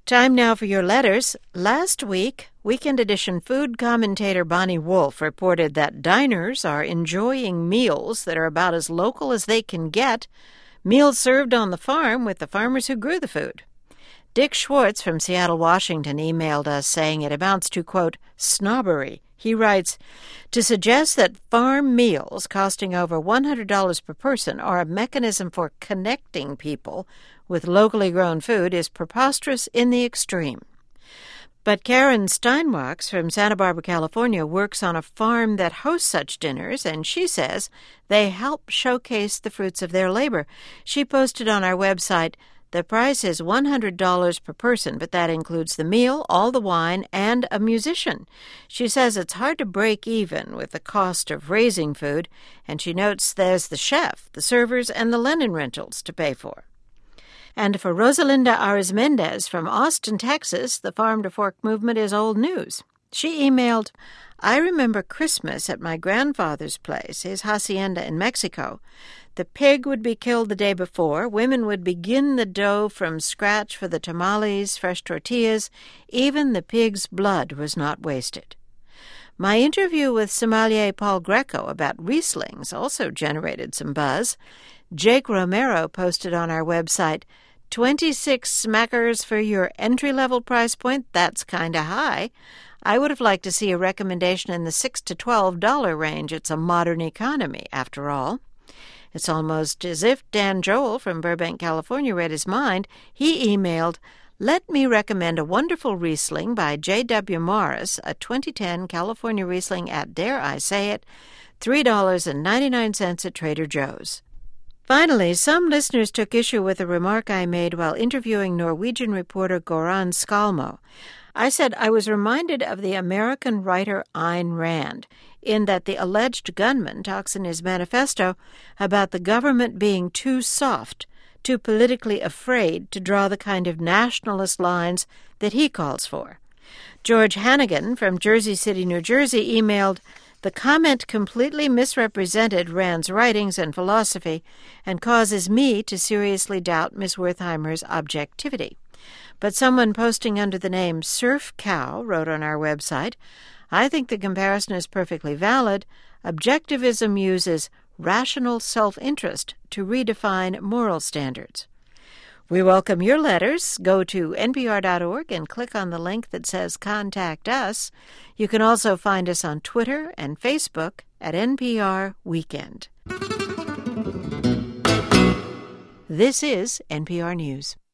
Time now for your letters. Last week, Weekend Edition food commentator Bonnie Wolf reported that diners are enjoying meals that are about as local as they can get, meals served on the farm with the farmers who grew the food. Dick Schwartz from Seattle, Washington, emailed us saying it amounts to, quote, snobbery. He writes, to suggest that farm meals costing over $100 per person are a mechanism for connecting people with locally grown food is preposterous in the extreme. But Karen Steinwachs from Santa Barbara, California, works on a farm that hosts such dinners, and she says they help showcase the fruits of their labor. She posted on our website, the price is $100 per person, but that includes the meal, all the wine, and a musician. She says it's hard to break even with the cost of raising food, and she notes there's the chef, the servers, and the linen rentals to pay for. And for Rosalinda Arizmendez from Austin, Texas, the farm-to-fork movement is old news. She emailed, I remember Christmas at my grandfather's place, his hacienda in Mexico. The pig would be killed the day before. Women would begin the dough from scratch for the tamales, fresh tortillas. Even the pig's blood was not wasted. My interview with sommelier Paul Greco about Rieslings also generated some buzz. Jake Romero posted on our website, 26 smackers for your entry-level price point? That's kinda high. I would have liked to see a recommendation in the $6 to $12 range. It's a modern economy, after all. It's almost as if Dan Joel from Burbank, California, read his mind. He emailed, let me recommend a wonderful Riesling by J.W. Morris, a 2010 California Riesling at, dare I say it, $3.99 at Trader Joe's. Finally, some listeners took issue with a remark I made while interviewing Norwegian reporter Goran Skalmo. I said I was reminded of the American writer Ayn Rand, in that the alleged gunman talks in his manifesto about the government being too soft, too politically afraid to draw the kind of nationalist lines that he calls for. George Hannigan from Jersey City, New Jersey, emailed, the comment completely misrepresented Rand's writings and philosophy and causes me to seriously doubt Miss Wertheimer's objectivity. But someone posting under the name Surf Cow wrote on our website, I think the comparison is perfectly valid. Objectivism uses rational self-interest to redefine moral standards. We welcome your letters. Go to npr.org and click on the link that says Contact Us. You can also find us on Twitter and Facebook at NPR Weekend. This is NPR News.